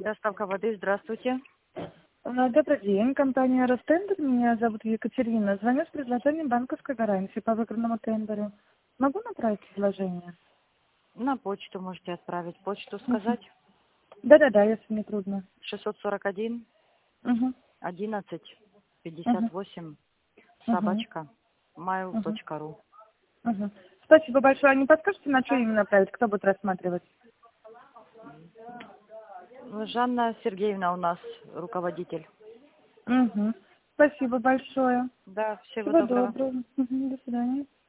Доставка воды, здравствуйте. Добрый день, компания «Ростендер». Меня зовут Екатерина. Звоню с предложением банковской гарантии по выигранному тендеру. Могу направить предложение? На почту можете отправить. Почту сказать? Да-да-да, если не трудно. 641 Угу. 11 Угу. 58 Угу. собачка Угу. mail.ru. Угу. Спасибо большое. А не подскажете, на что именно направить? Кто будет рассматривать? Жанна Сергеевна у нас руководитель. Угу. Спасибо большое. Да, всего Всего доброго. доброго. Угу. До свидания.